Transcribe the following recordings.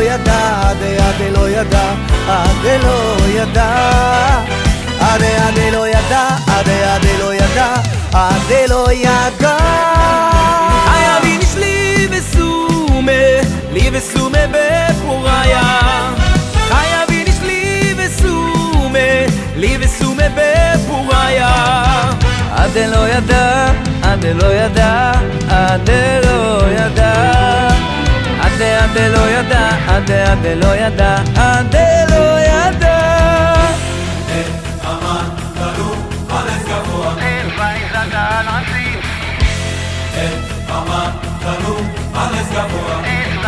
ידע, עדה לא ידע, עדה לא ידע, עדה לא ידע, עדה לא ידע, עדה לא ידע. חייבים שלי וסומה, לי וסומה בפוריה. חייבים שלי וסומה, לי וסומה בפוריה. עדה לא ידע, עדה לא ידע, עדה לא ידע, עדה לא ידע, עדה לא ידע, עדה לא ידע. את המן תלו על עץ גבוה, את המן תלו על עץ גבוה,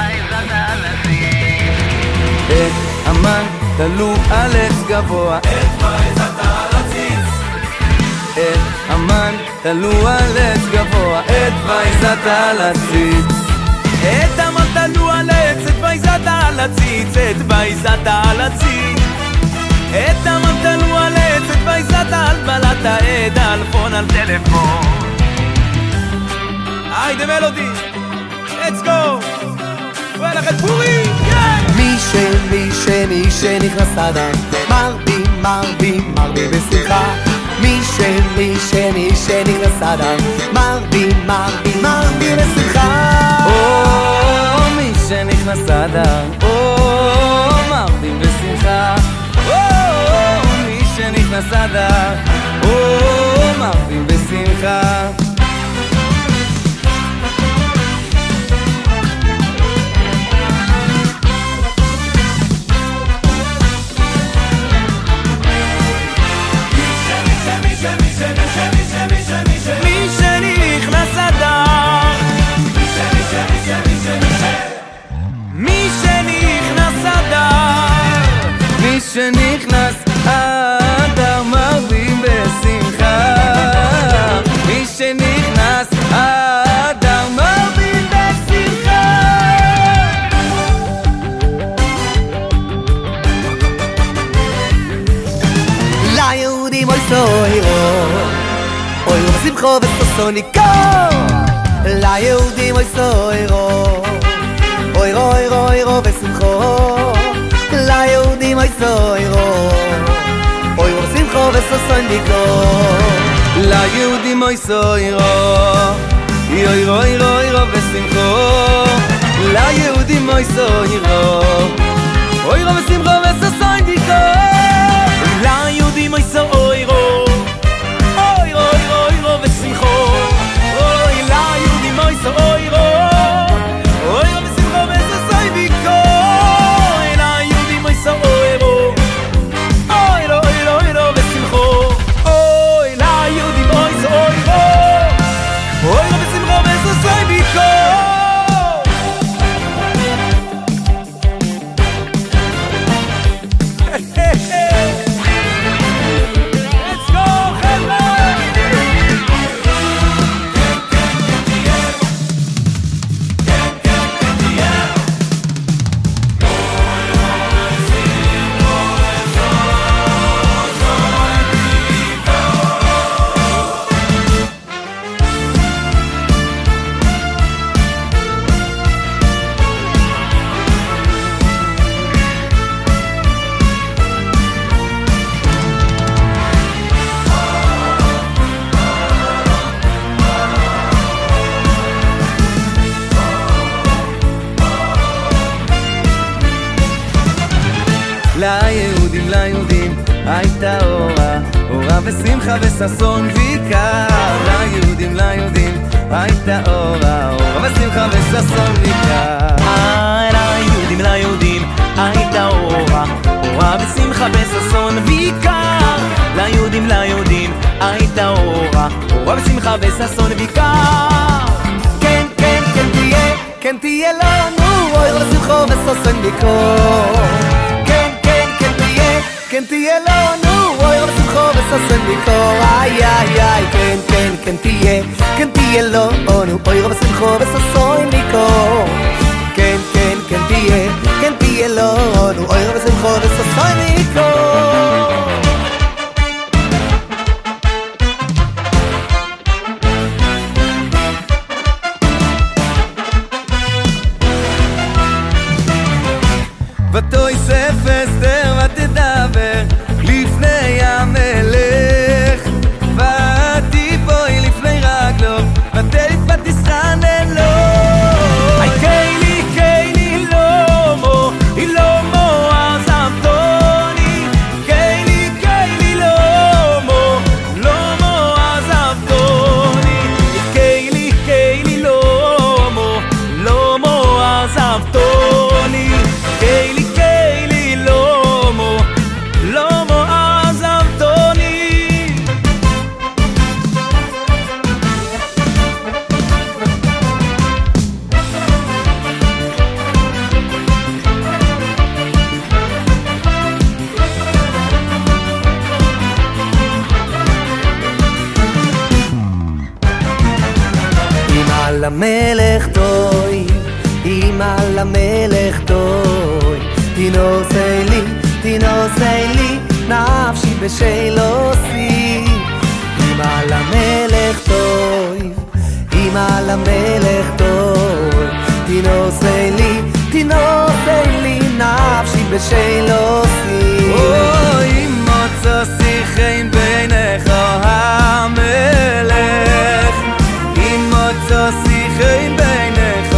את המן תלו על עץ גבוה, את בעזת על הציץ, את המן תלו על עץ גבוה, את בעזת על הציץ. את המן תלו על עץ, את בעזת על הציץ, את בעזת על הציץ. את המן תלו על עץ, את בעזת על בלט העד, על פון על טלפון. היידה מלודי, let's go. ולכת פורי, מי שנכנס אדם מרבים בשמחה. מי שנכנס אדם מרבים בשמחה. מי שנכנס אדם מרבים בשמחה. מי שנכנס אדם מרבים בשמחה. מי שנכנס אדר, מי שנכנס אדר, מי שנכנס אדר מרבים בשמחה. מי שנכנס אדר מרבים בשמחה. ליהודים אוי סוירו, אוי בשמחו וששוניקו. ליהודים אוי סוירו, אוי רו בשמחו. ליהודים אוי סוירו, אוי בשמחו וששוניקו. ליהודים אוי סוירו, אוי רו בשמחו. ליהודים אוי סוירו, אוי רו בשמחו וששוניקו. ליהודים אוי סוירו, אוי רו בשמחו. אוי ליהודים אוי סוירו, אוי רו בשמחו וששוניקו. ליהודים אוי סוירו, אוי רו בשמחו. אוי ליהודים אוי סוירו, אוי רו בשמחו וששוניקו. ליהודים הייתה אורה ושמחה וששון ויקר. ליהודים הייתה אורה ושמחה וששון ויקר. ליהודים הייתה אורה ושמחה וששון ויקר. ליהודים הייתה אורה ושמחה וששון ויקר. כן תהיה לנו אוי ושמחו וששון ויקר. כן תהיה לנו אוי ושמחו וששון ויקר. איי כן תהיה לנו אוי ושמחו וששון ויקר. כן תהיה לנו אוי ושמחו וששון ויקר. ותויסף אסתר ותדבר לפני המלך ותיפוי לפני רגלו ותלך ותסחנן לו קיילי לומו עזבתוני קיילי לומו עזבתוני קיילי לומו עזבתוני קיילי לומו עזבתוני למלך טוי, אמא למלך טוי, תינוסי לי, נפשי בשלוסי. אמא למלך טוי, תינוסי לי, נפשי בשלוסי. אוי מוצא שיחין בינך המלך שיחין בינך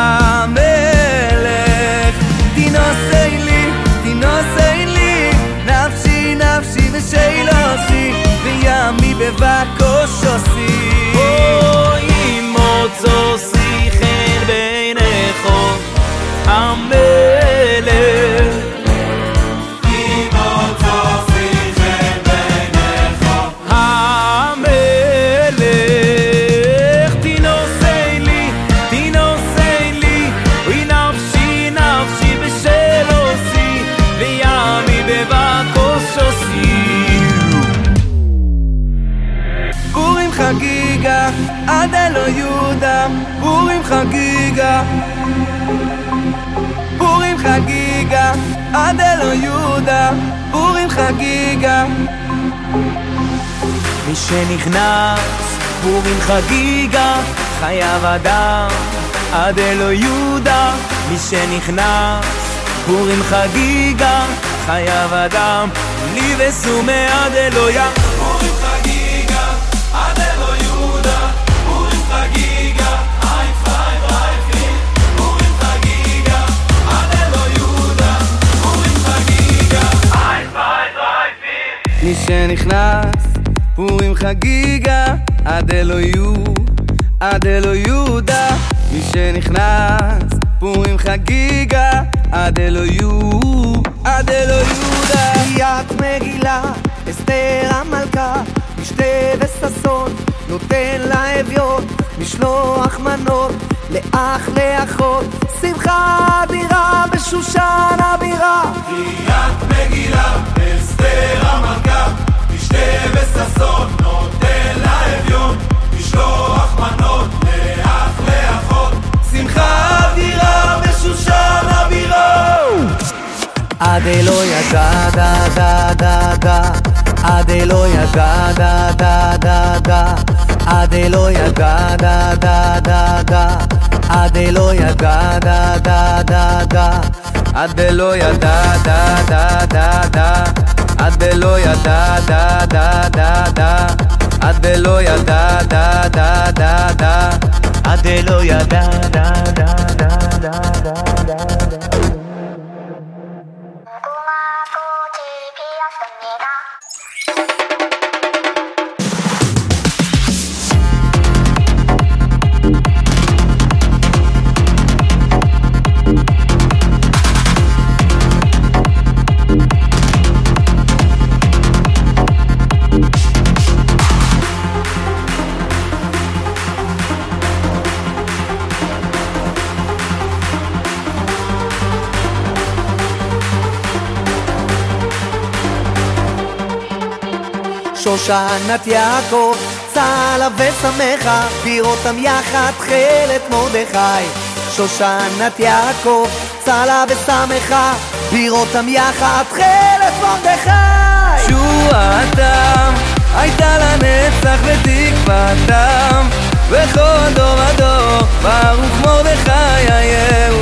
המלך תינוסי לי נפשי ושילוסי וימי בבקושוסי אוי מוצא שיחין בינך המלך חגיגה עד אלו יהודה פורים חגיגה עד אלו יהודה פורים חגיגה מי שנכנס פורים חגיגה חייב אדם עד אלו יהודה מי שנכנס פורים חגיגה חייב אדם לי וסומי עד אלויה פורים חגיגה עד אלו יהודה פורים חגיגה ein zwei drei vier פורים חגיגה עד אלו יהודה פורים חגיגה ein zwei drei vier מי שנכנס פורים חגיגה עד אלו יהודה מי שנכנס פורים חגיגה עד אלו יהודה קריאת מגילה אסתר המלכה משתה וששון נותן לאביון משלוח מנות לאח לאחות שמחה אדירה בשושן הבירה קריאת מגילה אסתר המלכה משתה וששון נותן לאביון משלוח מנות לאח לאחות שמחה אדירה בשושן הבירה עד אלויה דה דה דה דה דה עד אלויה דה דה דה דה דה עד אלויה דה דה דה דה דה עד אלויה דה דה דה דה דה עד אלויה דה דה דה דה דה עד אלויה דה דה דה דה דה עד אלויה דה דה דה דה דה עד אלויה דה דה דה דה דה דה שושנת יעקב צהלה ושמחה בירותם יחד תכלת מרדכי שושנת יעקב צהלה ושמחה בירותם יחד תכלת מרדכי תשועתם הייתה לנצח ותקוותם בכל דור ודור ברוך מרדכי היהו